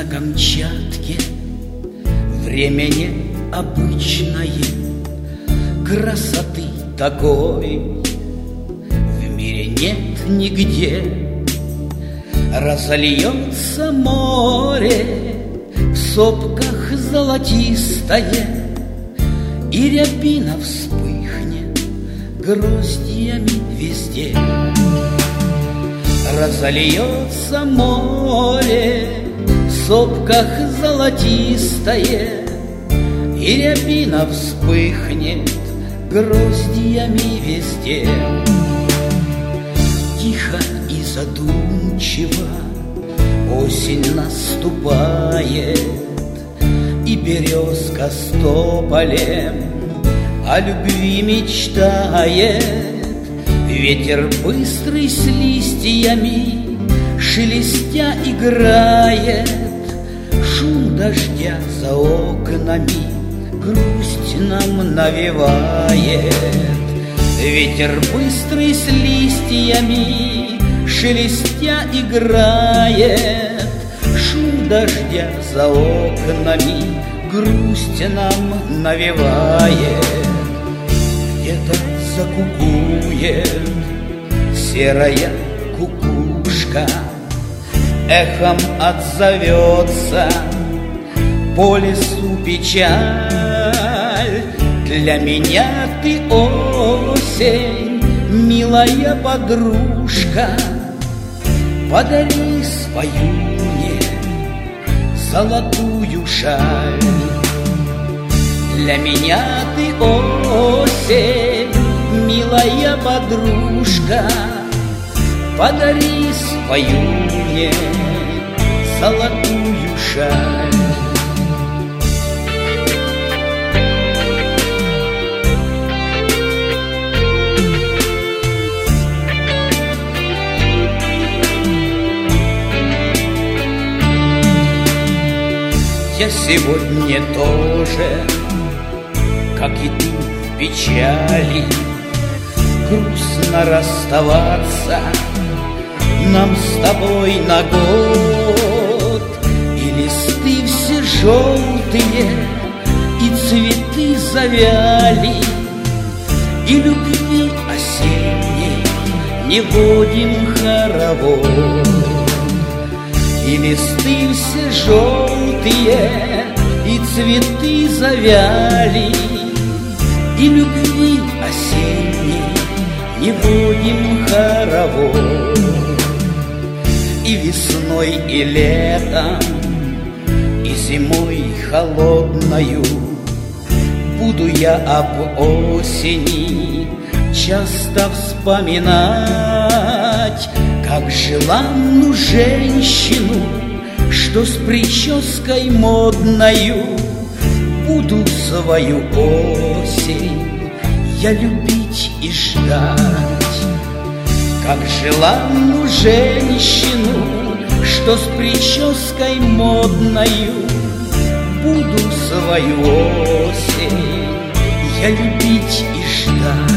Камчатке время необычное, красоты такой в мире нет нигде. Разольется море в сопках золотистое, и рябина вспыхнет гроздьями везде. Разольется море в сопках золотистое, и рябина вспыхнет гроздьями везде. Тихо и задумчиво осень наступает, и березка с тополем о любви мечтает. Ветер быстрый с листьями шелестя играет, шум дождя за окнами грусть нам навевает. Ветер быстрый с листьями шелестя играет, шум дождя за окнами грусть нам навевает. Где-то закукует серая кукушка, эхом отзовется по лесу печаль. Для меня ты осень, милая подружка, подари свою мне золотую шаль. Для меня ты осень, милая подружка, подари свою мне золотую шаль. Я сегодня тоже, как и ты, в печали. Грустно расставаться нам с тобой на год. И листы все желтые, и цветы завяли, и любви осенней не водим хоровод. И листы все желтые, и цветы завяли, и любви осенней не будем хоровод. И весной, и летом, и зимой холодною буду я об осени часто вспоминать, как желанную женщину, что с прической модною. Буду свою осень я любить и ждать, как желанную женщину, что с прической модною. Буду свою осень я любить и ждать.